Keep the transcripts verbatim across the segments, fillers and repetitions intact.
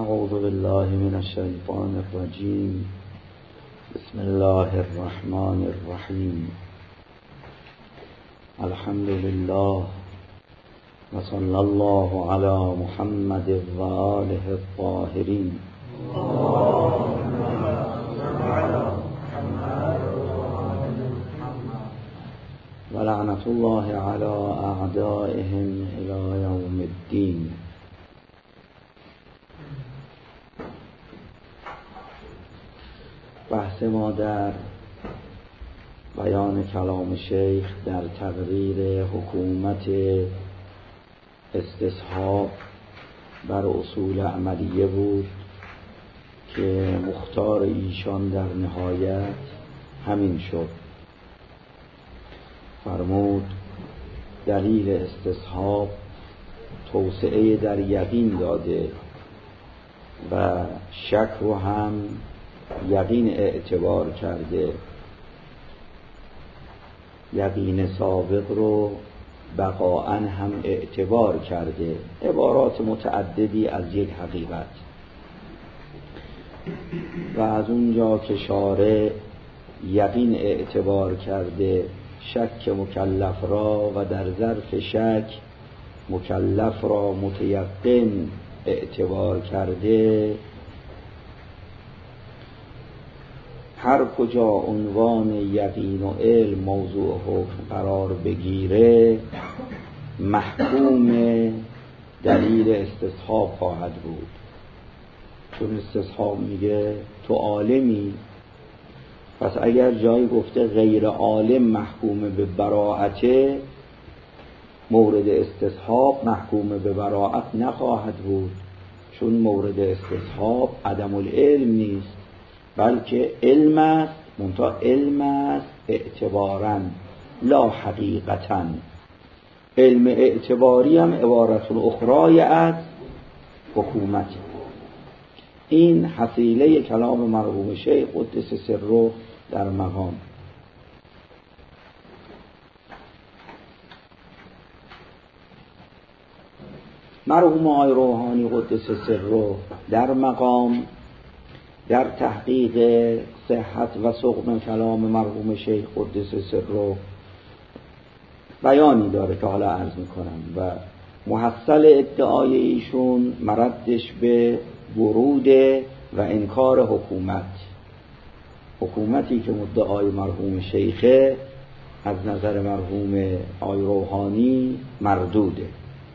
اعوذ بالله من الشیطان الرجیم. بسم الله الرحمن الرحیم. الحمد لله و صلی الله علی محمد و آله الطاهرین. و لعنت الله علی اعدائهم الی یوم الدین. بحث ما در بیان کلام شیخ در تقریر حکومت استصحاب بر اصول عملیه بود که مختار ایشان در نهایت همین شد. فرمود دلیل استصحاب توسعه در یقین داده و شک رو هم یقین اعتبار کرده، یقین سابق رو بقاءً هم اعتبار کرده. عبارات متعددی از یک حقیقت. و از اونجا که شارع یقین اعتبار کرده شک مکلف را و در ظرف شک مکلف را متیقن اعتبار کرده، هر کجا عنوان یقین و علم موضوع حکم قرار بگیره محکوم دلیل استصحاب خواهد بود. چون استصحاب میگه تو عالمی، پس اگر جایی گفته غیر عالم محکوم به براءته، مورد استصحاب محکوم به براءت نخواهد بود، چون مورد استصحاب عدم العلم نیست بلکه علم است، منتها علم است اعتباراً لا حقیقتاً. علم اعتباری هم عبارت الاخرای از حکومت. این حصیله کلام مرحوم شیخ قدس سره در مقام. مرحوم آقای روحانی قدس سره در مقام در تحقیق صحت و سقم کلام مرحوم شیخ قدس سره بیانی داره که حالا عرض میکنم و محصل ادعای ایشون مردش به ورود و انکار حکومت. حکومتی که مدعای مرحوم شیخه از نظر مرحوم آقای روحانی مردوده.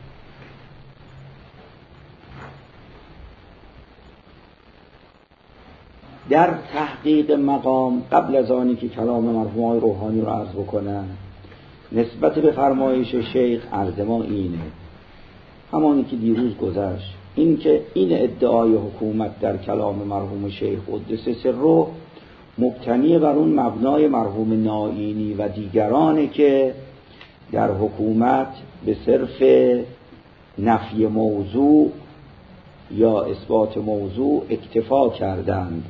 در تحقیق مقام قبل از آنی که کلام مرحوم آقای روحانی رو عرض بکنم، نسبت به فرمایش شیخ عرض ما اینه، همانی که دیروز گذشت، این که این ادعای حکومت در کلام مرحوم شیخ قدس سره مبتنی بر اون مبنای مرحوم نائینی و دیگرانه که در حکومت به صرف نفی موضوع یا اثبات موضوع اکتفا کردند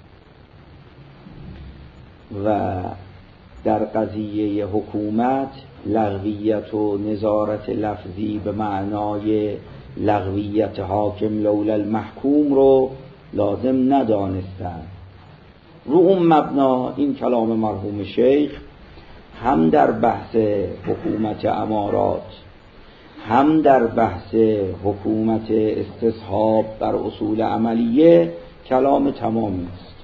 و در قضیه حکومت لغویت و نظارت لفظی به معنای لغویت حاکم لولا المحکوم رو لازم ندانستند. رو اون مبنا این کلام مرحوم شیخ هم در بحث حکومت امارات هم در بحث حکومت استصحاب بر اصول عملیه کلام تمامی است.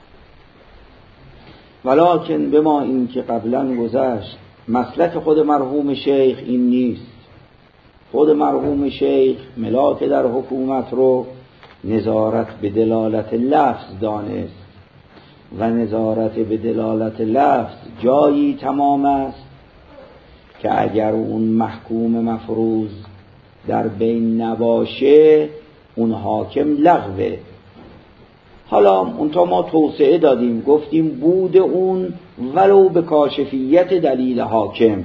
ولکن به ما این که قبلا گذشت مسلک خود مرحوم شیخ این نیست. خود مرحوم شیخ ملاک در حکومت رو نظارت به دلالت لفظ دانست و نظارت به دلالت لفظ جایی تمام است که اگر اون محکوم مفروض در بین نباشه اون حاکم لغوه. حالا اونتا ما توسعه دادیم، گفتیم بود اون ولو به کاشفیت دلیل حاکم،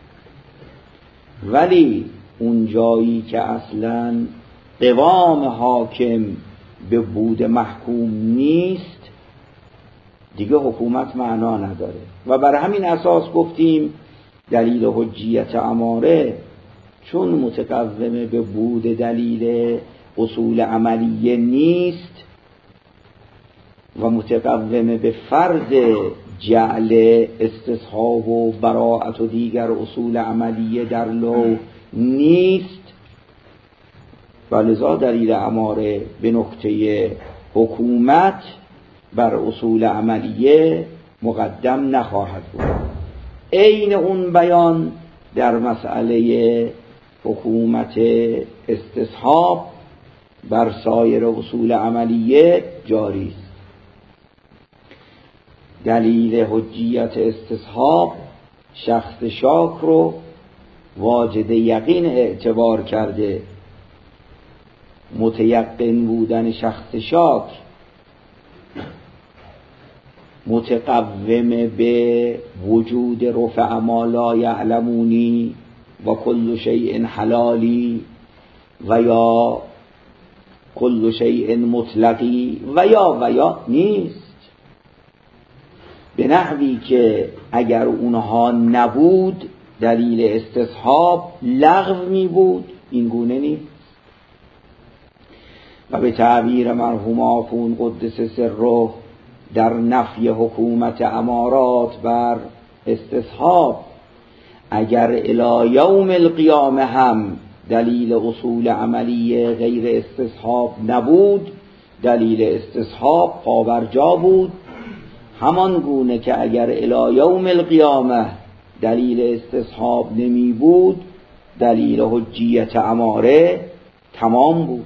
ولی اون جایی که اصلا قوام حاکم به بود محکوم نیست دیگه حکومت معنا نداره. و بر همین اساس گفتیم دلیل حجیت اماره چون متقوم به بود دلیل اصول عملیه نیست و متقوم به فرض جعل استصحاب و براءت و دیگر اصول عملیه در لوح نیست و لذا دلیل اماره به نکته حکومت بر اصول عملیه مقدم نخواهد بود. عین اون بیان در مسئله حکومت استصحاب بر سایر اصول عملیه جاری است. دلیل حجیت استصحاب شخص شاک رو واجد یقین اعتبار کرده. متیقن بودن شخص شاک متقوم به وجود رفع ما لا یعلمونی و کل شیء حلالی و یا کل شیء مطلقی و یا و یا نیست، به نحوی که اگر اونها نبود دلیل استصحاب لغو می بود. این گونه نیست. و به تعبیر مرحوم آخوند قدس سره در نفی حکومت امارات بر استصحاب اگر الی یوم القیامه هم دلیل اصول عملیه غیر استصحاب نبود، دلیل استصحاب پابرجا بود، همان گونه که اگر الی یوم القیامه دلیل استصحاب نمی بود دلیل حجیت اماره تمام بود.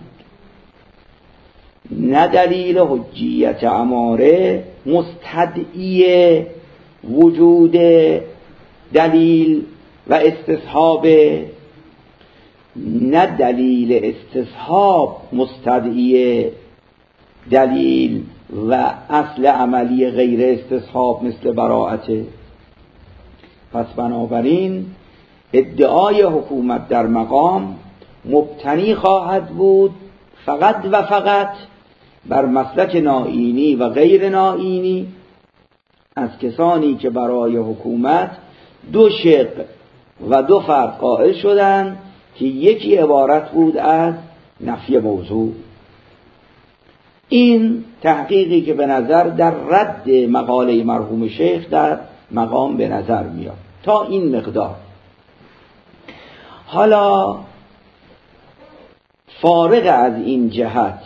نه دلیل حجیت اماره مستدعی وجود دلیل و استصحاب، نه دلیل استصحاب مستدعی دلیل و اصل عملی غیر استصحاب مثل براءته. پس بنابراین ادعای حکومت در مقام مبتنی خواهد بود فقط و فقط بر مسلک نائینی و غیر نائینی از کسانی که برای حکومت دو شق و دو فرق قائل شدند که یکی عبارت بود از نفی موضوع. این تحقیقی که به نظر در رد مقاله مرحوم شیخ در مقام به نظر میاد تا این مقدار. حالا فارغ از این جهت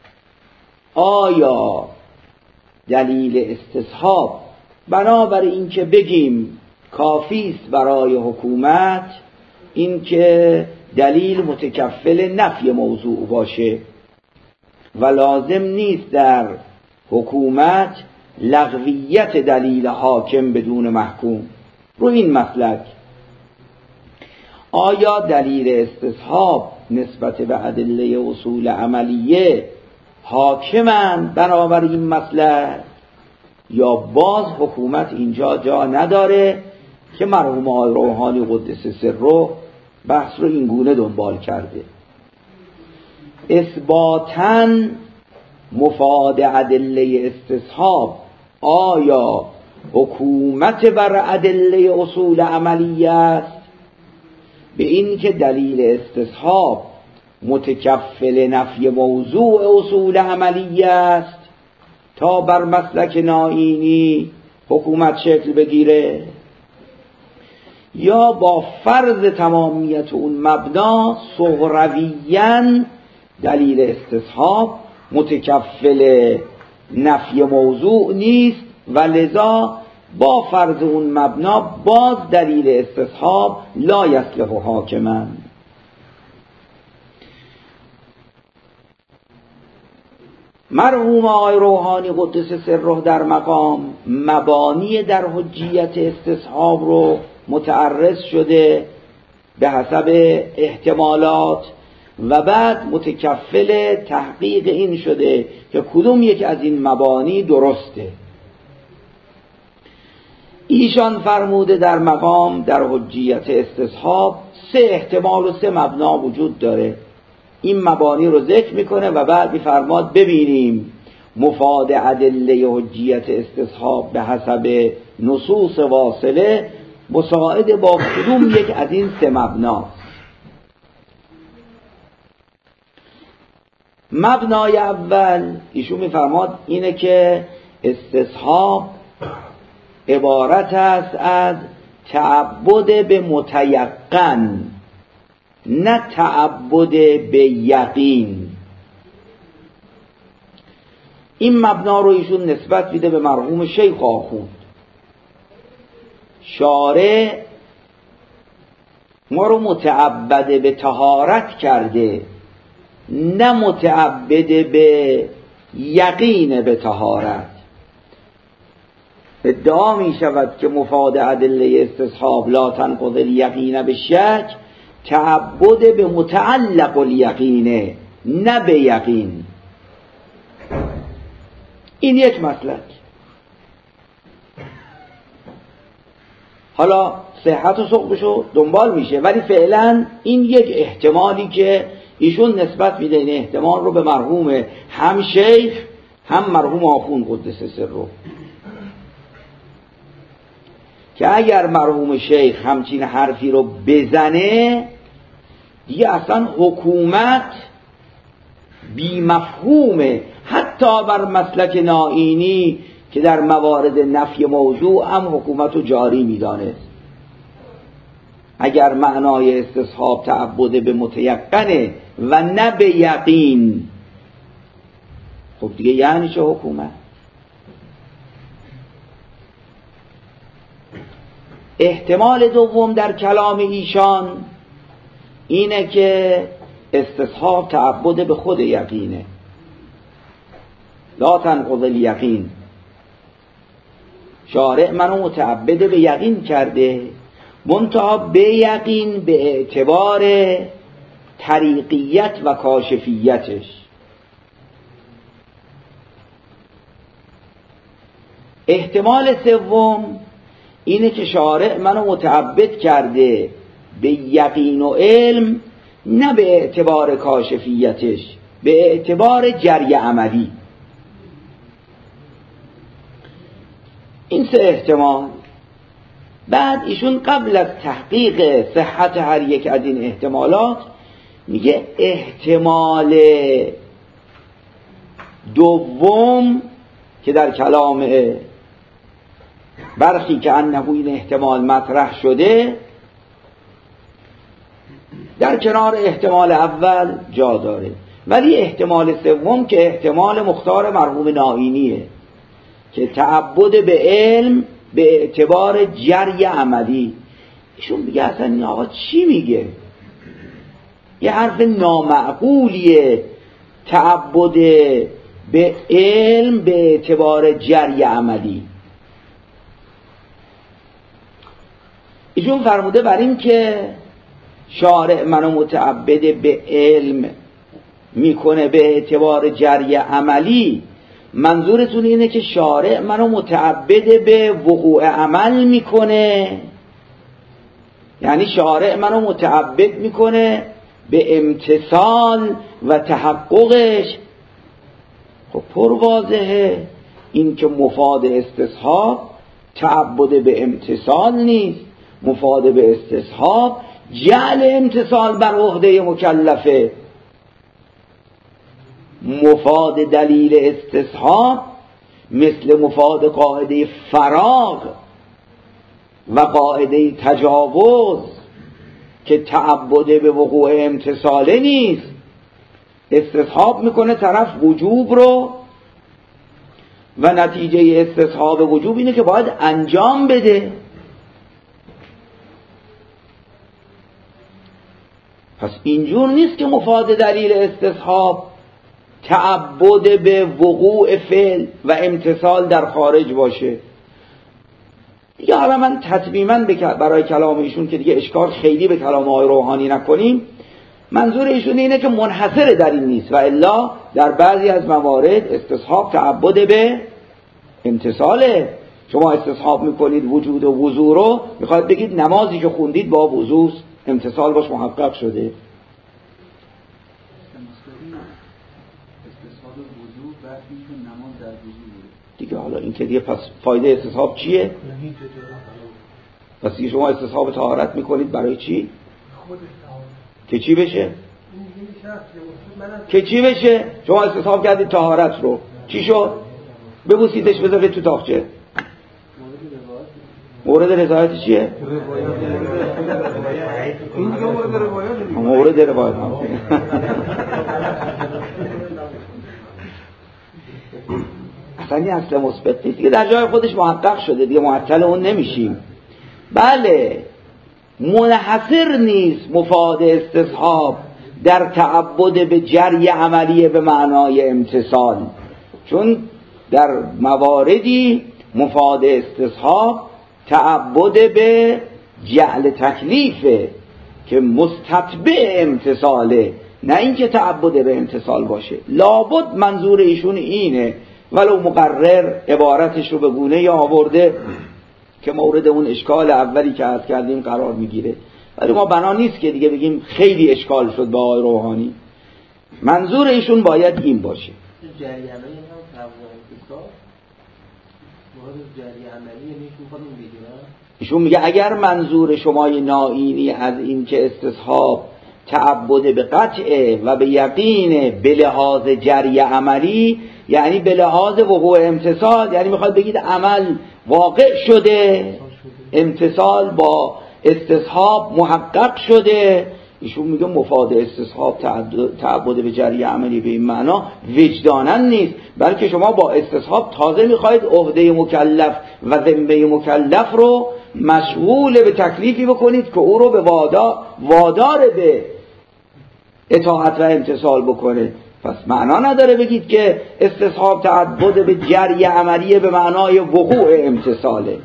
آیا دلیل استصحاب بنابر این که بگیم کافی است برای حکومت این که دلیل متکفل نفی موضوع باشه و لازم نیست در حکومت لغویت دلیل حاکم بدون محکوم؟ رو این مسلک آیا دلیل استصحاب نسبت به ادله اصول عملیه حاکمند بنابر این مسلک، یا باز حکومت اینجا جا نداره که مرحوم آقای روحانی قدس سره بحث رو این گونه دنبال کرده؟ اثباتاً مفاد ادله استصحاب آیا حکومت بر ادله اصول عملیه است؟ به این که دلیل استصحاب متکفل نفی موضوع اصول عملیه است تا بر مسلک نائینی حکومت شکل بگیره، یا با فرض تمامیت اون مبنا صغرویاً دلیل استصحاب متکفل نفی موضوع نیست و لذا با فرض اون مبنا باز دلیل استصحاب لا یصلح حاکما. مرحوم آقای روحانی قدس سره در مقام مبانی در حجیت استصحاب رو متعرض شده به حسب احتمالات و بعد متکفل تحقیق این شده که کدوم یک از این مبانی درسته. ایشان فرموده در مقام در حجیت استصحاب سه احتمال و سه مبنا وجود داره. این مبانی رو ذکر میکنه و بعد میفرماد ببینیم مفاد ادله حجیت استصحاب به حسب نصوص واصله مساعد با کدوم یک از این سه مبناست. مبنای اول ایشون میفرماد اینه که استصحاب عبارت است از تعبد به متیقن، نه تعبد به یقین. این مبنا رو ایشون نسبت میده به مرحوم شیخ آخوند. شارع ما رو متعبد به طهارت کرده، نه متعبد به یقین به طهارت. ادعا می شود که مفاد ادله استصحاب لا تنقض الیقین به شک، تعبد به متعلق الیقینه نه به یقین. این یک مسلک. حالا صحت و سقمشو دنبال میشه، ولی فعلا این یک احتمالی که ایشون نسبت میده، این احتمال رو به مرحوم هم شیخ هم مرحوم آخوند قدس سره، که اگر مرحوم شیخ همچین حرفی رو بزنه دیگه اصلا حکومت بی مفهومه، حتی بر مسلک نائینی که در موارد نفی موضوع هم حکومت رو جاری میدانست. اگر معنای استصحاب تعبد به متیقنه و نه به یقین، خب دیگه یعنی چه حکومت؟ احتمال دوم در کلام ایشان اینه که استصحاب تعبد به خود یقینه، لا تنقض الیقین. شارع منو متعبد به یقین کرده، منتها به یقین به اعتبار طریقیت و کاشفیتش. احتمال سوم اینه که شارع منو متعبد کرده به یقین و علم، نه به اعتبار کاشفیتش، به اعتبار جری عملی. این سه احتمال. بعد ایشون قبل از تحقیق صحت هر یک از این احتمالات میگه احتمال دوم که در کلام برخی که انه این احتمال مطرح شده در کنار احتمال اول جا داره، ولی احتمال سوم که احتمال مختار مرحوم نائینیه که تعبد به علم به اعتبار جری عملی. ایشون میگه اصلا این آقا چی میگه؟ یه حرف نامعقولیه، تعبد به علم به اعتبار جری عملی. ایشون فرموده بر این که شارع منو متعبد به علم میکنه به اعتبار جری عملی، منظورتون اینه که شارع منو متعبد به وقوع عمل میکنه؟ یعنی شارع منو متعبد میکنه به امتثال و تحققش؟ خب پر واضحه این که مفاد استصحاب تعبد به امتثال نیست، مفاد به استصحاب جعل امتثال بر عهده مکلفه. مفاد دلیل استصحاب مثل مفاد قاعده فراغ و قاعده تجاوز که تعبد به وقوع امتثاله نیست، استصحاب میکنه طرف وجوب رو و نتیجه استصحاب وجوب اینه که باید انجام بده. پس اینجور نیست که مفاد دلیل استصحاب تعبد به وقوع فعل و امتثال در خارج باشه. دیگه حالا من تطمیما برای کلام ایشون که دیگه اشکال خیلی به کلام آقای روحانی نکنیم، منظور ایشون اینه که منحصر در این نیست، و الا در بعضی از موارد استصحاب تعبد به امتثاله. شما استصحاب میکنید وجود و وضو رو، میخواید بگید نمازی که خوندید با وضو امتثال باش محقق شده. دیگه حالا این که دیگه پس فایده استصحاب چیه؟ پس دیگه شما استصحاب طهارت میکنید برای چی؟ که چی بشه؟ که چی بشه؟ شما استصحاب کردید طهارت رو، چی شد؟ ببوسیدش بذارید تو تاقچه. مورد رضایت چیه؟ این دیگه مورد روایت مورد روایت اصلا این اصل مثبت نیست دیگه، در جای خودش محقق شده دیگه، معطل اون نمیشیم. بله منحصر نیست مفاد استصحاب در تعبد به جری عملیه به معنای امتثال، چون در مواردی مفاد استصحاب تعبد به جعل تکلیفه که مستتبع امتثاله، نه اینکه تعبد به امتثال باشه. لابد منظور ایشون اینه، ولو مقرر عبارتش رو به گونه یا آورده که مورد اون اشکال اولی که عرض کردیم قرار میگیره، ولی ما بنا نیست که دیگه بگیم خیلی اشکال شد به آقای روحانی. منظور ایشون باید این باشه. جری عملی هم تعبد امتثال مورد جری عملی میشون خودمون بگیرن. ایشون میگه اگر منظور شمای نائینی از این که استصحاب تعبد به قطعه و به یقین به لحاظ جری عملی، یعنی به لحاظ وقوع امتثال، یعنی میخواد بگید عمل واقع شده، امتثال با استصحاب محقق شده، ایشون میگه مفاد استصحاب تعبد به جری عملی به این معنا وجدانا نیست، بلکه شما با استصحاب تازه میخواید عهده مکلف و ذمه مکلف رو مشغول به تکلیفی بکنید که او رو به وادا وادار به اطاعت و امتثال بکنه. پس معنا نداره بگید که استصحاب تعبد به جری عملیه به معنای وقوع امتثاله.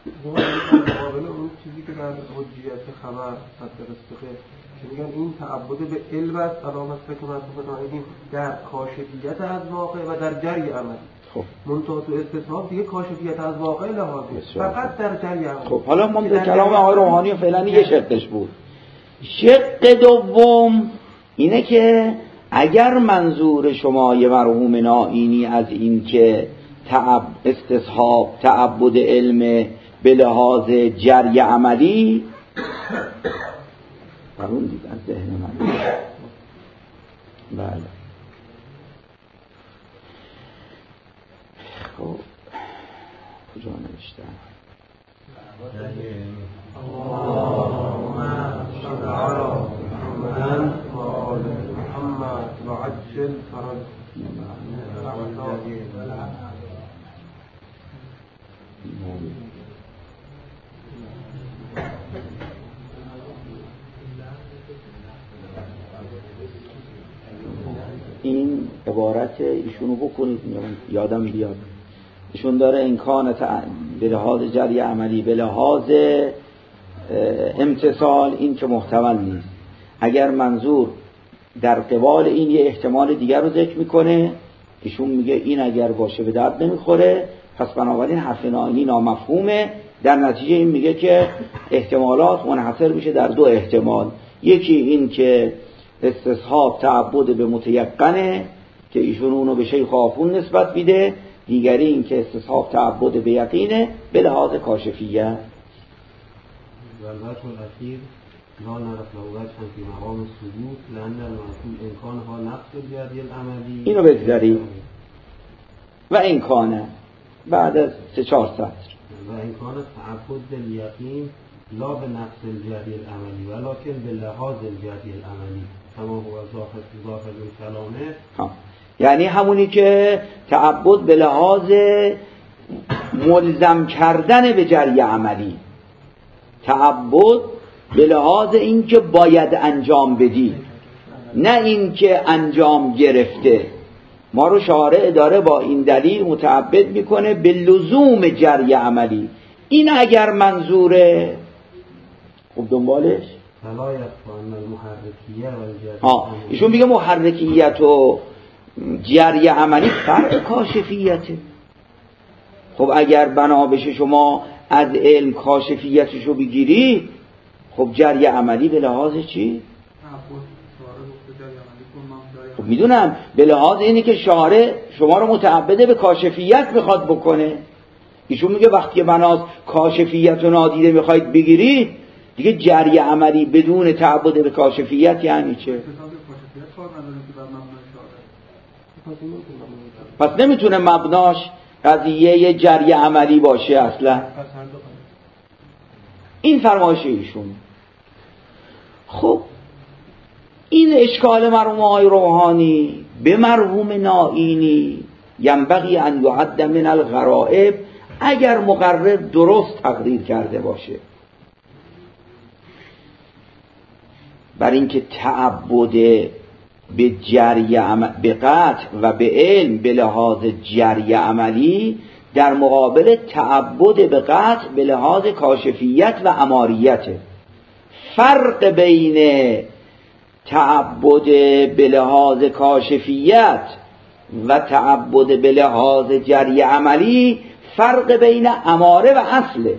اون چیزی که در حجیت خبر مدرسه که میگن این تعبد به علم است، علامت که مرتبط نایدیم در کاشفیت از واقع و در جری عملی. خب منتها تو استصحاب دیگه کاشفیت از واقع لحاظه، فقط در جری عملی. خب حالا ما به کلام آقای روحانی فعلا یه شقش بود. شق دوم اینه که اگر منظور شمای مرحوم نائینی از این که تعب استصحاب تعبد علم به لحاظ جری عملی، قرون دید از ذهن من. بله خب کجا نوشتم؟ اللهم صل علی محمد و آل محمد و عجل فرج. این عبارت ایشونو بکنید یادم بیاد. ایشون داره امکان به لحاظ جری عملی به لحاظ امتثال این که محتمل نیست. اگر منظور در قبال این یه احتمال دیگر رو ذکر میکنه، ایشون میگه این اگر باشه به درد نمیخوره، پس بنابراین حرف نائینی نامفهومه. در نتیجه این میگه که احتمالات منحصر میشه در دو احتمال، یکی این که استصحاب تعبد به متیقنه که ایشون اونو به شیخ آخوند نسبت میده، دیگری این که استصحاب تعبد به یقینه به لحاظ کاشفیه. والوجه الأخير لا نعرف له وجها في مقام الثبوت لأن المعقول إمكانها نقص الجدي العملي. اینو بگذارید و امکانه بعد از سه چهار سطر و امکان تعبد بالیقین لا به نقص الجدی العملی ولكن به لحاظ الجدی العملی کما هو ظاهر ظاهر کلامه. ها یعنی همونی که تعبد به لحاظ ملزم کردن به جری عملی، تعبد به لحاظ این که باید انجام بدی، نه این که انجام گرفته. ما رو شارع داره با این دلیل متعبد میکنه به لزوم جری عملی. این اگر منظوره خب دنبالش فلا یخفی ان المحرکیه و الجری. ها ایشون میگه محرکیت و جری عملی فرق کاشفیته. خب اگر بنا بشه شما از علم کاشفیتشو بگیری، خب جری عملی به لحاظ چی؟ خب میدونم به لحاظ اینی که شارع شما رو متعبده به کاشفیت میخواد بکنه. ایشون میگه وقتی بناست کاشفیت رو نادیده میخواید بگیرید، دیگه جری عملی بدون تعبد به کاشفیت یعنی چه؟ کار نداره که بر مبنای شاره. پس نمیتونه مبناش قضیه یه جری عملی باشه اصلا. این فرمایش ایشون. خب این اشکال مرحوم آقای روحانی به مرحوم نائینی ینبغی ان یعد من الغرائب اگر مقرر درست تقریر کرده باشه، بر اینکه تعبد به جری عمل به قطع و به علم به لحاظ جری عملی در مقابل تعبد به قطع به لحاظ کاشفیت و اماریت. فرق بین تعبد به لحاظ کاشفیت و تعبد به لحاظ جری عملی فرق بین اماره و اصله.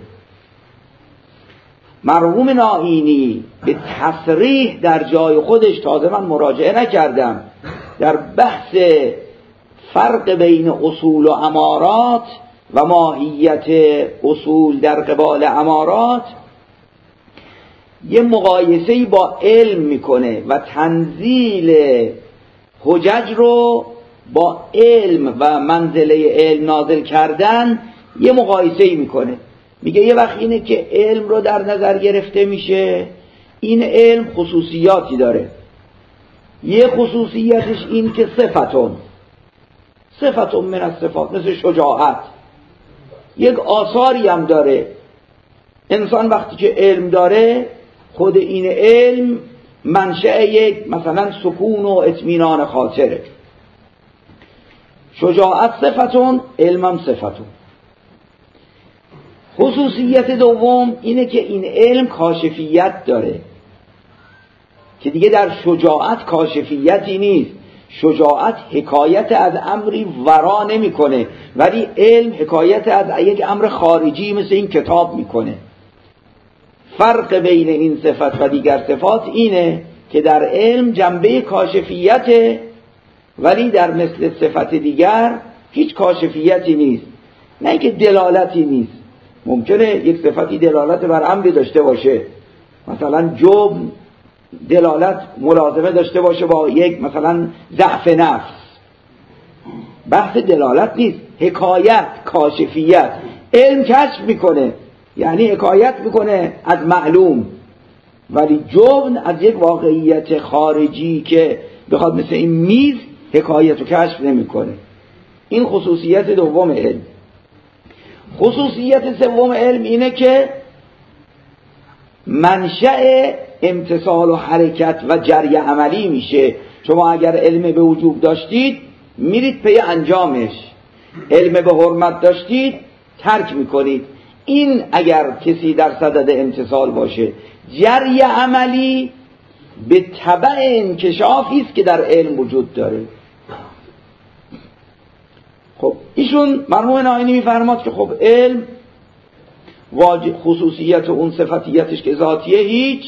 مرحوم نائینی به تصریح در جای خودش، تازه من مراجعه نکردم، در بحث فرق بین اصول و امارات و ماهیت اصول در قبال امارات یه مقایسه‌ای با علم میکنه و تنزیل حجج رو با علم و منزله علم نازل کردن یه مقایسه‌ای میکنه. میگه یه وقت اینه که علم رو در نظر گرفته میشه، این علم خصوصیاتی داره. یه خصوصیتش این که صفتون صفتون من از صفات، مثل شجاعت، یک آثاری هم داره. انسان وقتی که علم داره، خود این علم منشأ یک مثلا سکون و اطمینان خاطره. شجاعت صفتون، علمم صفتون. خصوصیت دوم اینه که این علم کاشفیت داره که دیگه در شجاعت کاشفیتی نیست. شجاعت حکایت از امری ورا نمیکنه، ولی علم حکایت از یک امر خارجی مثل این کتاب میکنه. فرق بین این صفت و دیگر صفات اینه که در علم جنبه کاشفیت، ولی در مثل صفت دیگر هیچ کاشفیتی نیست. نه که دلالتی نیست. ممکنه یک صفتی دلالت بر امری داشته باشه، مثلا جبن دلالت ملازمه داشته باشه با یک مثلا ضعف نفس، بحث دلالت نیست، حکایت، کاشفیت. علم کشف میکنه، یعنی حکایت میکنه از معلوم، ولی جبن از یک واقعیت خارجی که بخواد مثل این میز حکایت و کشف نمیکنه. این خصوصیت دوم علم. خصوصیت سوم علم اینه که منشأ امتصال و حرکت و جری عملی میشه. شما اگر علم به وجوب داشتید میرید پی انجامش، علم به حرمت داشتید ترک میکنید. این اگر کسی در صدد امتصال باشه. جری عملی به تبع انکشافی است که در علم وجود داره. خب ایشون مرحوم نائینی میفرماد که خب علم واجب خصوصیت اون صفتیتش که ذاتیه هیچ،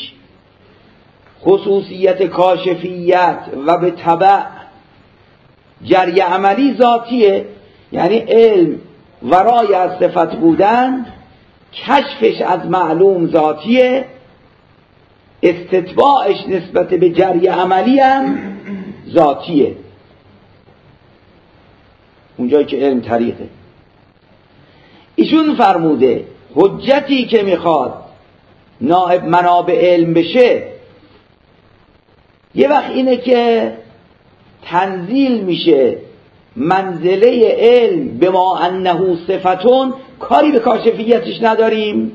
خصوصیت کاشفیت و به تبع جری عملی ذاتیه. یعنی علم ورای از صفت بودن، کشفش از معلوم ذاتیه، استتباعش نسبت به جری عملی هم ذاتیه. اونجایی که علم طریقه. ایشون فرموده حجتی که میخواد نائب منابع علم بشه، یه وقت اینه که تنزیل میشه منزله علم به ما انه صفتون، کاری به کاشفیتش نداریم.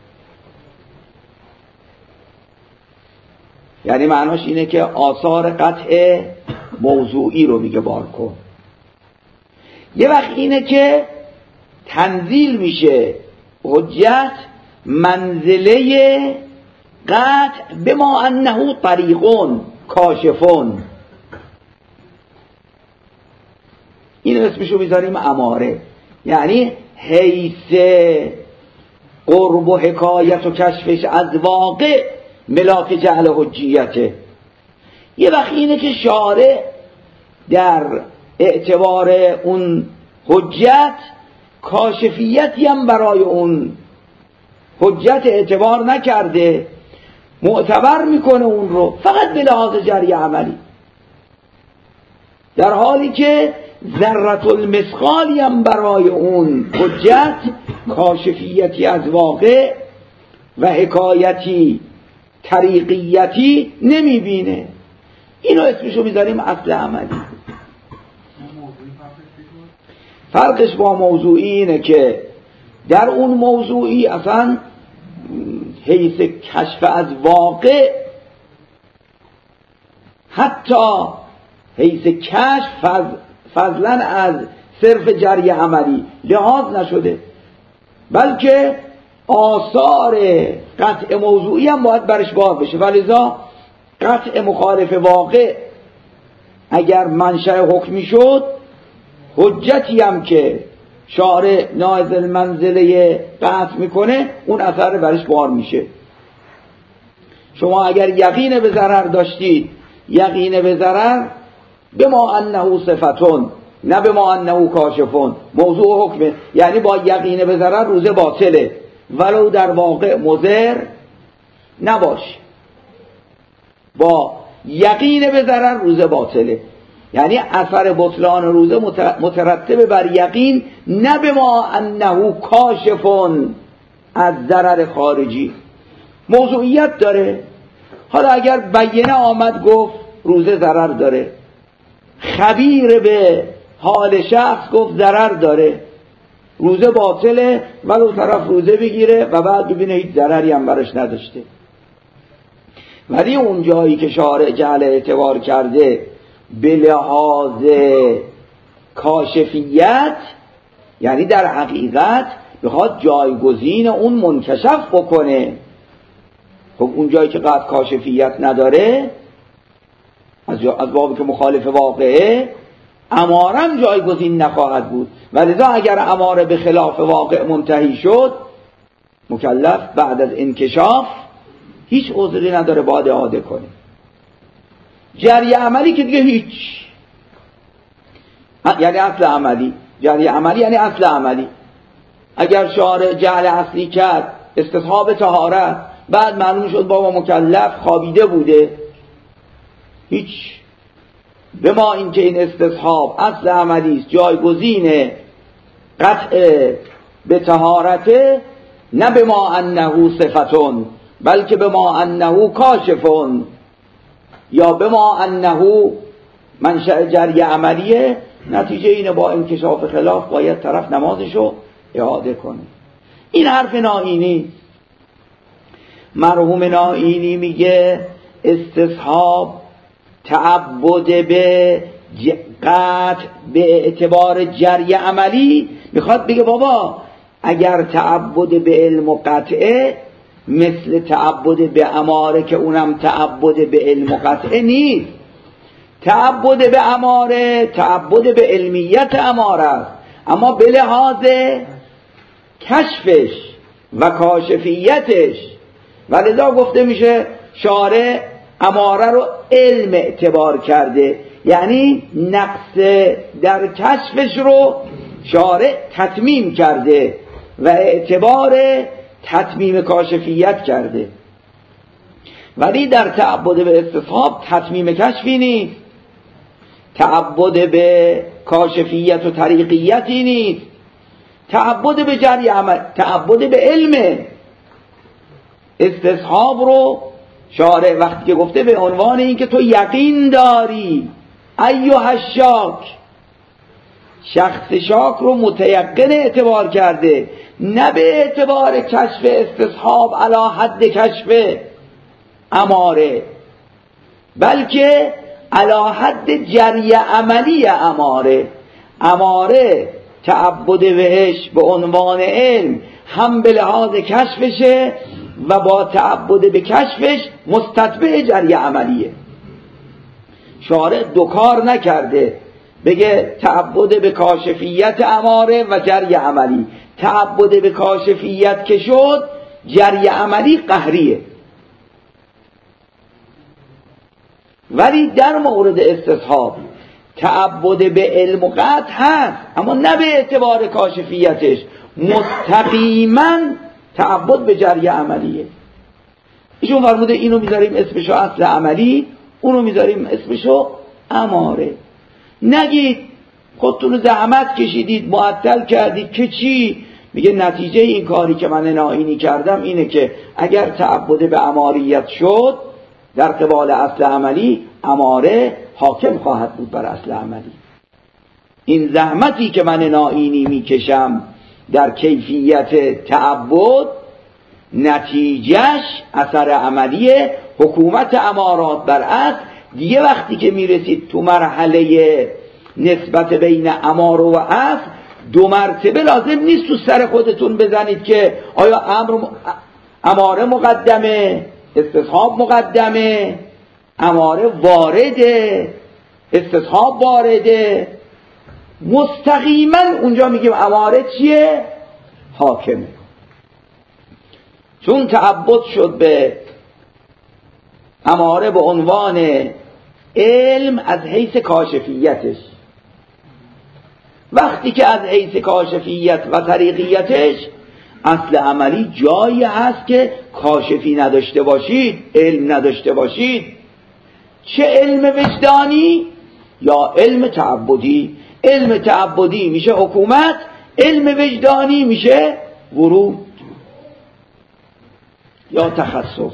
یعنی معناش اینه که آثار قطع موضوعی رو میگه بار کن. یه وقت اینه که تنزیل میشه حجت منزله قطع به ما انه طریقون کاشفون. این اسمشو میذاریم اماره. یعنی حیث قرب و حکایت و کشفش از واقع ملاک جعل حجیته. یه وقت اینه که شارع در اعتبار اون حجت کاشفیتی هم برای اون حجت اعتبار نکرده، معتبر میکنه اون رو فقط به لحاظ جری عملی. در حالی که ذرة المثقالی هم برای اون حجت کاشفیتی از واقع و حکایتی طریقیتی نمیبینه. اینو اسمشو میذاریم اصل عملی. فرقش با موضوعی اینه که در اون موضوعی اصلا حیث کشف از واقع، حتی حیث کشف فضلا از صرف جری عملی لحاظ نشده، بلکه آثار قطع موضوعی هم باید برش باز بشه. ولذا قطع مخالف واقع اگر منشأ حکمی شد، حجتی هم که شارع نازل منزله قطع میکنه اون اثر برش بار میشه. شما اگر یقین به ضرر داشتید، یقین به ضرر به ما انه صفتون نه به ما انه کاشفون، موضوع حکمه، یعنی با یقین به ضرر روزه باطله ولو در واقع مضر نباشه. با یقین به ضرر روزه باطله، یعنی اثر بطلان روزه مترتب بر یقین نه به ما انه کاشفون از ضرر خارجی. موضوعیت داره. حالا اگر بیانه آمد گفت روزه ضرر داره، خبیر به حال شخص گفت ضرر داره، روزه باطله، ولو طرف روزه بگیره و بعد ببینه هیچ ضرری هم برش نداشته. ولی اون جایی که شارع جعل اعتبار کرده به لحاظ کاشفیت، یعنی در حقیقت بخواد جایگزین اون منکشف بکنه. خب اون جایی که قطع کاشفیت نداره، از, از بابی که مخالف واقعه، امارم جایگزین نخواهد بود. ولذا اگر اماره به خلاف واقع منتهی شد، مکلف بعد از انکشاف هیچ عذری نداره باید اعاده کنه. جری عملی که دیگه هیچ، یعنی اصل عملی. جری عملی یعنی اصل عملی. اگر شارع جعل اصلی کرد استصحاب طهارت، بعد معلوم شد بابا مکلف خوابیده بوده، هیچ. به ما این که این استصحاب اصل عملی است، جایگزین قطع به طهارته، نه به ما انه صفتون بلکه به ما انه کاشفون، یا به ما انه منشأ جری عملیه. نتیجه اینه با انکشاف خلاف باید طرف نمازشو اعاده کنه. این حرف نائینی. مرحوم نائینی میگه استصحاب تعبد به قطع به اعتبار جری عملی، میخواد بگه بابا اگر تعبد به علم و قطعه مثل تعبد به اماره که اونم تعبد به علم و قطعه نیست. تعبد به اماره تعبد به علمیت اماره است، اما به لحاظ کشفش و کاشفیتش. ولذا گفته میشه شارع اماره رو علم اعتبار کرده، یعنی نقص در کشفش رو شارع تتمیم کرده و اعتبار تتمیم کاشفیت کرده. ولی در تعبد به استصحاب تتمیم کشفی نیست، تعبد به کاشفیت و طریقیتی نیست، تعبد به جری عمل، تعبد به علم. استصحاب رو شارع وقتی که گفته به عنوان این که تو یقین داری، ایها الشاک، شخص شاک رو متیقن اعتبار کرده، نه به اعتبار کشف استصحاب علی حد کشف اماره، بلکه علی حد جری عملی اماره. اماره تعبد بهش به عنوان علم هم به لحاظ کشفشه و با تعبد به کشفش مستتبع جری عملیه. شارع دو کار نکرده بگه تعبد به کاشفیت اماره و جری عملی. تعبد به کاشفیت که شد، جری عملی قهریه. ولی در مورد استصحاب تعبد به علم و قطع هست، اما نه به اعتبار کاشفیتش، مستقیما تعبد به جری عملیه. ایشون فرموده اینو میذاریم اسمشو اصل عملی، اونو میذاریم اسمشو اماره. نگید خودتون زحمت کشیدید معطل کردید که چی؟ میگه نتیجه این کاری که من ناینی کردم اینه که اگر تعبد به اماریت شد در قبال اصل عملی، اماره حاکم خواهد بود بر اصل عملی. این زحمتی که من ناینی میکشم در کیفیت تعبد، نتیجهش اثر عملی حکومت امارات بر اصل. دیگه وقتی که میرسید تو مرحله نسبت بین اماره و اصل، دو مرتبه لازم نیست تو سر خودتون بزنید که آیا امر اماره مقدمه، استصحاب مقدمه، اماره وارده، استصحاب وارده. مستقیما اونجا میگیم اماره چیه؟ حاکمه. چون تعبد شد به اماره به عنوان علم از حیث کاشفیتش، وقتی که از حیث کاشفیت و طریقیتش اصل عملی جایی هست که کاشفی نداشته باشید، علم نداشته باشید، چه علم وجدانی یا علم تعبدی. علم تعبدی میشه حکومت، علم وجدانی میشه ورود یا تخصص.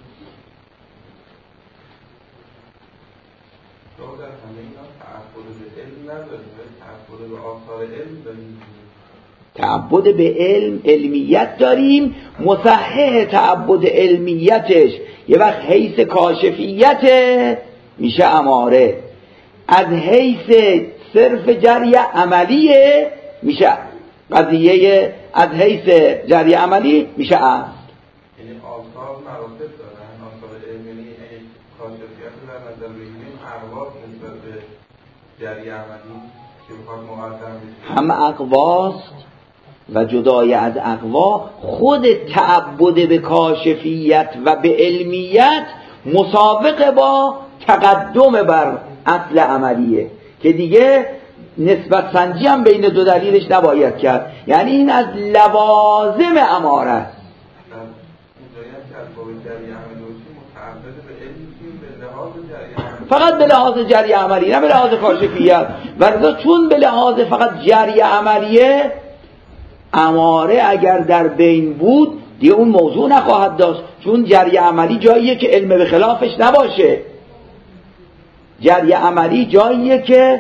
تعبد به علم علمیت داریم، مصحح تعبد علمیتش یه وقت حیث کاشفیت میشه اماره، از حیث صرف جری عملیه میشه قضیه، از حیث جری عملی میشه اصل. یعنی آثار مراتب دارن، آثار علمی کاشفیت رو در نظر بگیریم، ارواح نسبت به جری عملی که بخواد مقدم بشه، هم اقواست و جدای از اقوا خود تعبد به کاشفیت و به علمیت مسابقه با تقدم بر اصل عملیه که دیگه نسبت سنجی هم بین دو دلیلش نباید کرد. یعنی این از لوازم اماره است. فقط به لحاظ جری عملی، نه به لحاظ کاشفیت. ولی چون به لحاظ فقط جری عملیه، اماره اگر در بین بود دیگه اون موضوع نخواهد داشت، چون جری عملی جاییه که علم به خلافش نباشه. جری عملی جاییه که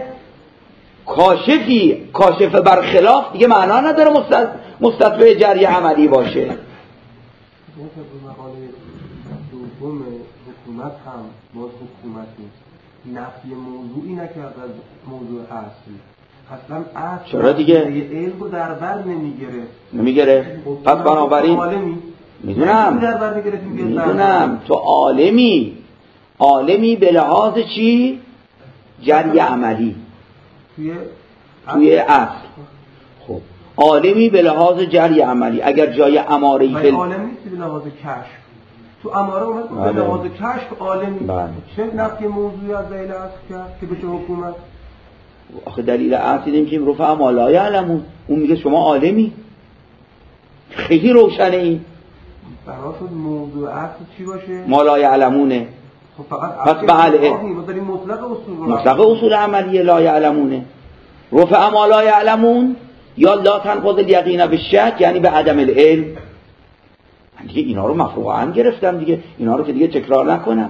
کاشفی کاشف بر خلاف دیگه معنا نداره مستتبع جری عملی باشه. مثل مقاله دوم حکومت هم باز حکومت نیست، نفی موضوعی نکرد از موضوع اصلی. اصلا اصل چرا دیگه علم رو در بر نمیگیره نمیگیره پس بنابراین میدونم میدونم تو عالمی عالمی به لحاظ چی؟ جری عملی توی توی اصل. خب عالمی به لحاظ جری عملی، اگر جای اماره‌ای فل عالم نیست به لحاظ کشف. تو اماره اومد به لحاظ کشف عالمی چه نفی موضوعی از دلیل اصل کرد که بشه حکومت؟ آخه دلیل اصل دیدیم که رفع ما لا یعلمون، اون میگه شما عالمی. خیلی روشنه این. بنا شد موضوع اصل چی باشه؟ ما لا یعلمونه. خب فقط پس بله ما داریم مطلق اصول مطلق اصول عملیه لا یعلمونه. رفع ما لا یعلمون یا لا تنقض الیقین بالشک، یعنی به عدم العلم. من دیگه اینا رو مفروعا گرفتم دیگه، اینا رو که دیگه تکرار نکنم.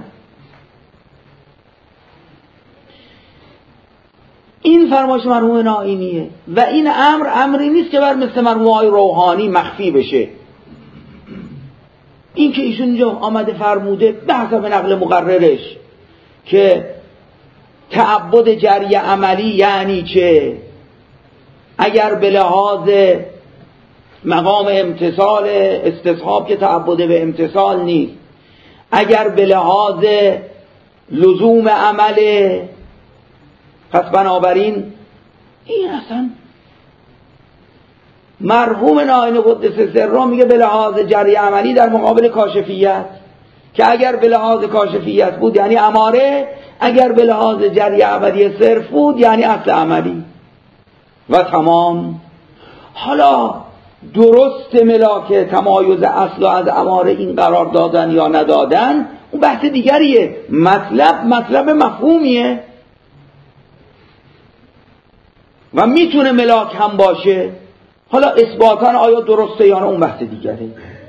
این فرمایش مرحوم نائینیه و این امر امری نیست که بر مثل مرحوم روحانی مخفی بشه. این که ایشون اینجا آمده فرموده بحث به نقل مقررش که تعبد جری عملی یعنی چه؟ اگر به لحاظ مقام امتصال استصحاب که تعبد به امتصال نیست، اگر به لحاظ لزوم عمل، پس بنابراین این اصلا مرحوم نائین قدس سره میگه به لحاظ جری عملی در مقابل کاشفیت، که اگر به لحاظ کاشفیت بود یعنی اماره، اگر به لحاظ جری عملی صرف بود یعنی اصل عملی و تمام. حالا درست ملاک تمایز اصل از اماره این قرار دادن یا ندادن اون بحث دیگریه. مطلب مطلب مفهومیه. و میتونه ملاک هم باشه. حالا اثباتاً آیا درسته یا نه اون بحث دیگره.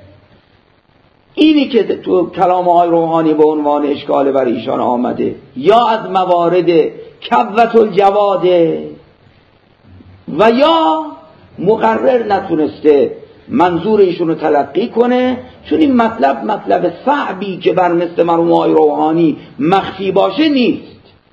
اینی که تو کلام آقای روحانی به عنوان اشکال برای ایشان آمده یا از موارد کبوت الجواده و یا مقرر نتونسته منظور ایشون رو تلقی کنه، چون این مطلب مطلب صعبی که بر مثل مرحوم آقای روحانی مخفی باشه نیست.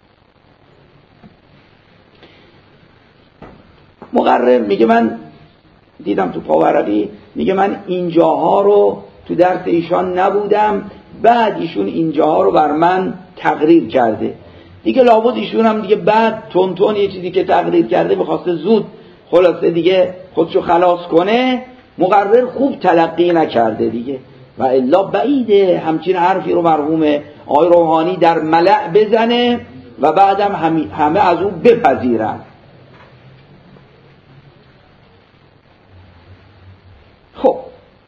مقرر میگه من دیدم تو پاورقی، میگه من اینجاها رو تو درس ایشان نبودم، بعد ایشون اینجاها رو بر من تقریر کرده. دیگه لابد ایشون هم دیگه بعد تون تون یه چیزی که تقریر کرده میخواسته زود خلاصه دیگه خودشو خلاص کنه، مقرر خوب تلقی نکرده دیگه. و الا بعیده همچین حرفی رو مرحوم آقای روحانی در ملأ بزنه و بعدم هم همه از اون بپذیرن. خب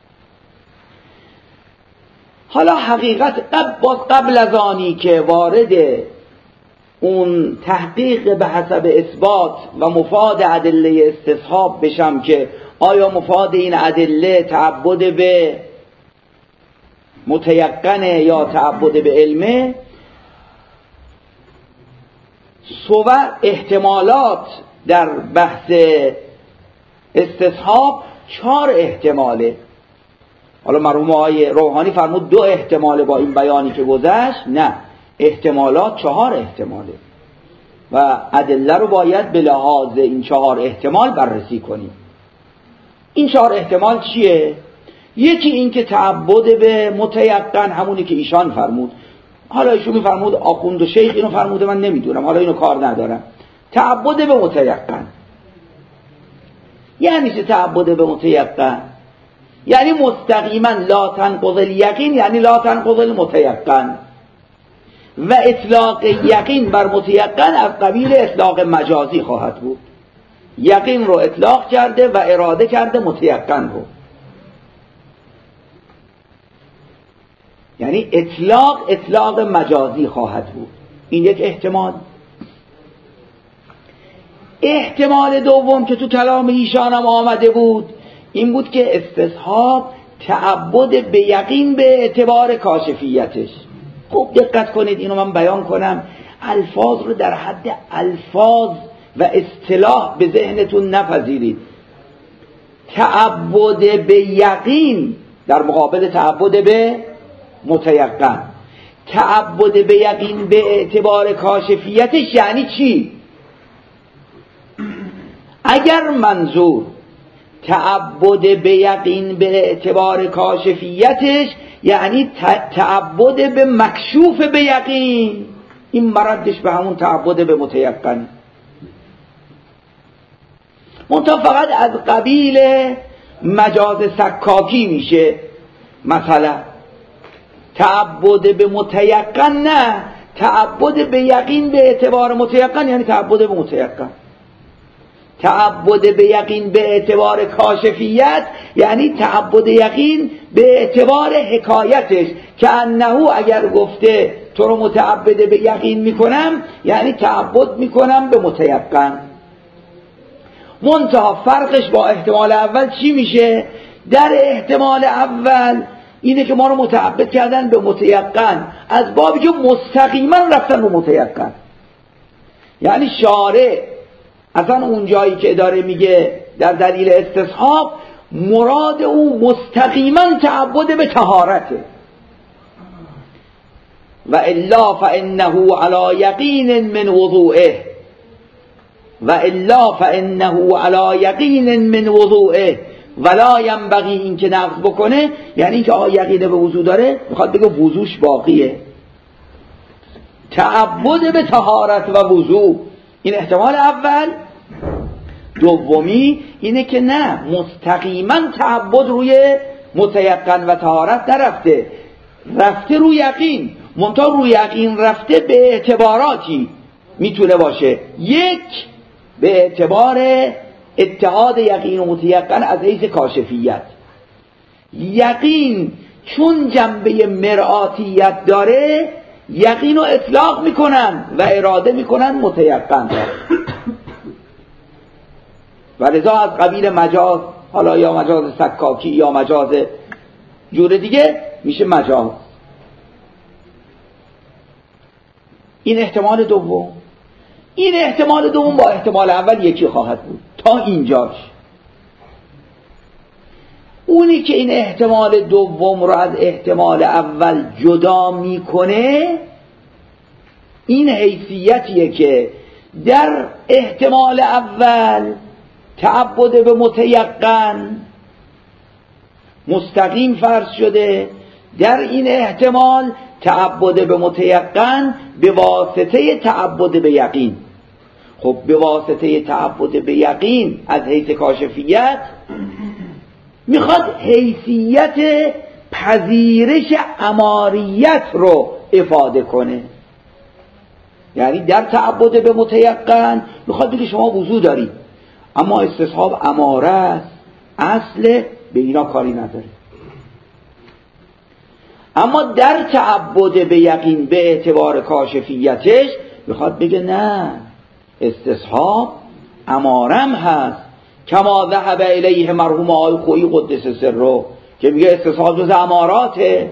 حالا حقیقت قبل, قبل از آنی که وارد اون تحقیق به حسب اثبات و مفاد ادله استصحاب بشم که آیا مفاد این ادله تعبد به متیقنه یا تعبد به علمه، صور احتمالات در بحث استصحاب چهار احتماله. حالا مرحوم آقای روحانی فرمود دو احتماله با این بیانی که گذشت، نه، احتمالات چهار احتماله و ادله رو باید به لحاظ این چهار احتمال بررسی کنیم. این چهار احتمال چیه؟ یکی این که تعبد به متیقن همونی که ایشان فرمود. حالا ایشون میفرمود آخوند و شیخ اینو فرموده، من نمیدونم، حالا اینو کار ندارم. تعبد به متیقن یعنی چه؟ تعبد به متیقن یعنی مستقیما لا تنقض الیقین، یعنی لا تنقض المتیقن، و اطلاق یقین بر متیقن از قبیل اطلاق مجازی خواهد بود. یقین رو اطلاق کرده و اراده کرده متیقن رو، یعنی اطلاق اطلاق مجازی خواهد بود. این یک احتمال. احتمال دوم که تو کلام ایشان هم آمده بود این بود که استصحاب تعبد به یقین به اعتبار کاشفیتش. خوب دقت کنید، اینو من بیان کنم، الفاظ رو در حد الفاظ و اصطلاح به ذهنتون نپذیرید. تعبد به یقین در مقابل تعبد به متیقن. تعبد به یقین به اعتبار کاشفیتش یعنی چی؟ اگر منظور تعبد به یقین به اعتبار کاشفیتش یعنی تعبد به مکشوف به یقین، این مردش به همون تعبد به متیقن. منتها فقط از قبیل مجاز سکاکی میشه. مثلا تعبد به متیقن نه، تعبد به یقین به اعتبار متیقن یعنی تعبد به متیقن. تعبد به یقین به اعتبار کاشفیت یعنی تعبد یقین به اعتبار حکایتش، که انه اگر گفته تو رو متعبد به یقین میکنم یعنی تعبد میکنم به متیقن. منتها فرقش با احتمال اول چی میشه؟ در احتمال اول اینه که ما رو متعبد کردن به متیقن از بابی که مستقیما رفتن به متیقن. یعنی شارع اصلا اون جایی که داره میگه در دلیل استصحاب مراد او مستقیما تعبد به طهارته. و الا فانه علی یقین من وضوئه، و الا فانه علی یقین من وضوئه ولا ینبغی، این که نقض بکنه یعنی این که آقا یقین به وضو داره، میخواد بگه وضوش باقیه. تعبد به طهارت و وضو، این احتمال اول. دومی اینه که نه، مستقیما تعبد روی متیقن و طهارت نرفته، رفته روی یقین. منتها روی یقین رفته به اعتباراتی میتونه باشه. یک، به اعتبار اتحاد یقین و متیقن از حیث کاشفیت. یقین چون جنبه مرآتیت داره یقین رو اطلاق میکنن و اراده میکنن متیقن. و لذا از قبیل مجاز، حالا یا مجاز سکاکی یا مجاز جور دیگه میشه مجاز. این احتمال دوم. این احتمال دوم با احتمال اول یکی خواهد بود تا اینجاش. اونی که این احتمال دوم رو از احتمال اول جدا میکنه این حیثیتیه که در احتمال اول تعبد به متیقن مستقیم فرض شده، در این احتمال تعبد به متیقن به واسطه تعبد به یقین. خب به واسطه تعبد به یقین از حیث کاشفیت میخواد حیثیت پذیرش اماریت رو افاده کنه. یعنی در تعبد به متیقن میخواد بگه شما وضو دارید اما استصحاب اماره است، اصل به اینا کاری نداره. اما در تعبد به یقین به اعتبار کاشفیتش میخواد بگه نه، استصحاب امارم هست، کما ذهب الیه مرحوم آقای خویی قدس سره که میگه استصحاب جز اماراته.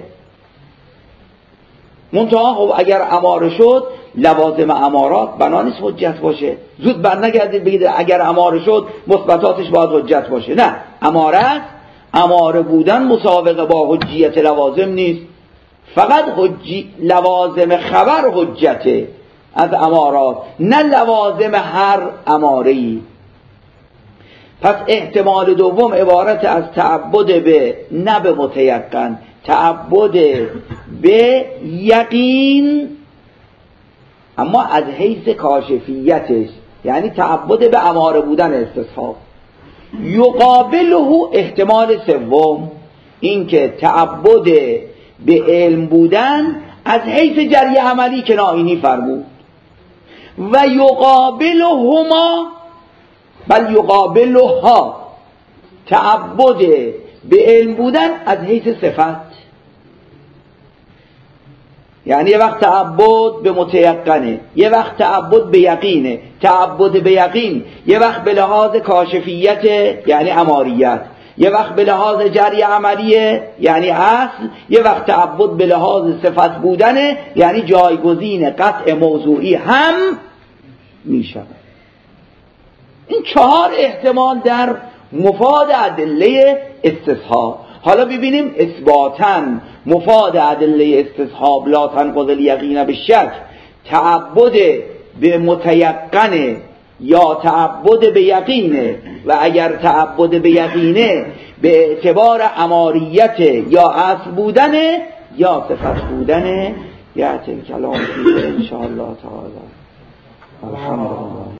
منتها خب اگر اماره شد لوازم امارات بنا نیست حجت باشه. زود بر نگردید بگید اگر اماره شد مثبتاتش باید حجت باشه. نه، امارت اماره بودن مسابقه با حجیت لوازم نیست، فقط حجی لوازم خبر حجته از امارات، نه لوازم هر اماره‌ای. پس احتمال دوم عبارت از تعبد به نه به متیقن، تعبد به یقین اما از حیث کاشفیتش، یعنی تعبد به اماره بودن استصحاب. یقابله احتمال سوم، این که تعبد به علم بودن از حیث جری عملی که نائینی فرمود. و یقابلهما بل یقابلها تعبد به علم بودن از حیث صفت، یعنی یه وقت تعبد به متیقنه، یه وقت تعبد به یقینه. تعبد به یقین یه وقت به لحاظ کاشفیت یعنی اماریت، یه وقت به لحاظ جری عملیه یعنی اصل، یه وقت تعبد به لحاظ صفت بودنه یعنی جایگزین قطع موضوعی هم میشود. این چهار احتمال در مفاد ادله استصحاب. حالا ببینیم اثباتاً مفاد ادله استصحاب لا تنقض الیقین بالشک تعبد به متیقنه یا تعبد به یقینه، و اگر تعبد به یقینه به اعتبار اماریت یا اصل بودنه یا صفت بودنه. یعطی کلام ان شاء الله تعالی. الحمدلله.